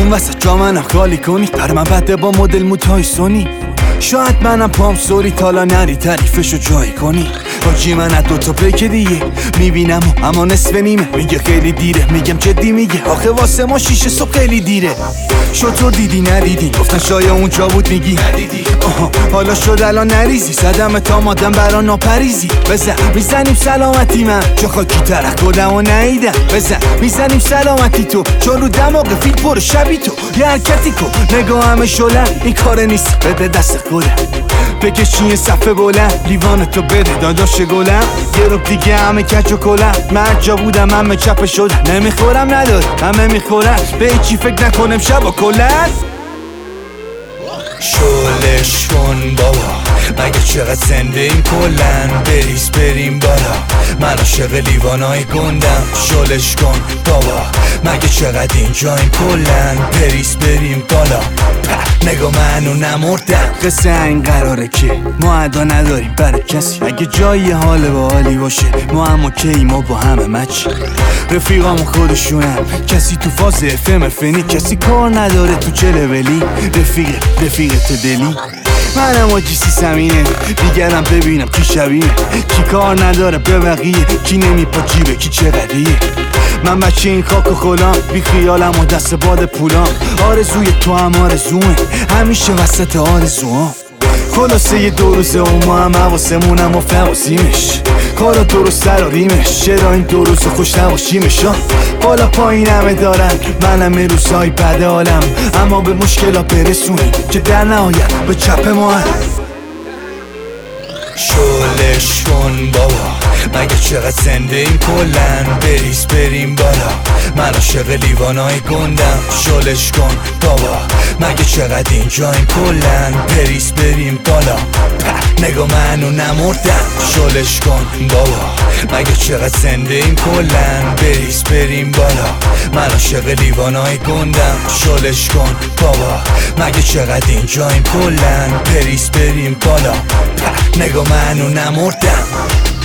اون وسط جا منم خالی کنی، بر من بده با مدل موتای سونی. شاید منم پام سوری تالا نری تعریفشو جایی کنی. حاجی من از دوتا پیک دیگه میبینم اما نصف نیمه. میگه خیلی دیره، میگم جدی میگه آخه واسه ما 6 صبح خیلی دیره. شطور دیدی ندیدی، گفتن شاید اونجا بود میگی ندیدی. حالا شد الان نریزی، صدم تا مادم برا ناپریزی. بزن میزنیم سلامتی من چون خاکی ترک کدم و نیدم. بزن میزنیم سلامتی تو چون رو دماغ فیل پر شبی تو. یه حرکتی کن نگاه همه شلن، این کار نیست بده دست خودم. بکشی یه صفحه بلند، لیوان تو بده داداش گلم. یه رو دیگه همه کج و کلم، من جا بودم همه چپه شدم. نمیخورم نداره همه میخورن، به هیچی فکر نکنم شب و کلن. شلش کن بابا مگه چقدر زنده این کلن. بریز بریم بالا من عاشق لیوانای گندم. شلش کن بابا مگه چقدر اینجا این کلن. بریز بریم بالا نگاه منو نمردم. قصه این قراره که ما ادا نداریم برای کسی. اگه جایی حال با حالی باشه ما هم اوکی، ما با همه مچ. رفیقامو خودشونم، کسی تو فاز FM فنی، کسی کار نداره تو چه لولی. رفیق تو دلی منم آجی سمینه، دیگرم ببینم کی شبیه. کی کار نداره به بقیه، کی نمیپا جیبه کی چقدریه. من بچه این خاک و خلام، بی خیالم و دست باد پولام. آرزوی تو هم آرزومه، همیشه وسط آرزوام. خلاصه یه 2 روزه و ما هم حواسمونم و فواسیمش. کارا درست داریمش، چرا این 2 روز خوش نباشیمش. بالا پایین همه دارن، منم روزهای بد حالم. اما به مشکلات برسونیم که در نهایت به چپ ما هم. شلش کن بابا مگه چقدر زنده این کلن. بریز بریم بالا من عاشق لیوانای گندم. شلش کن بابا مگه چقدر اینجا این کلن. بریز بریم بالا نگاه منو نمردم. شلش کن بابا مگه چقدر زنده این کلن. بریز بریم بالا من عاشق لیوانای گندم. شلش کن بابا مگه چقدر اینجا این کلن. بریز بریم بالا نگاه منو نمردم.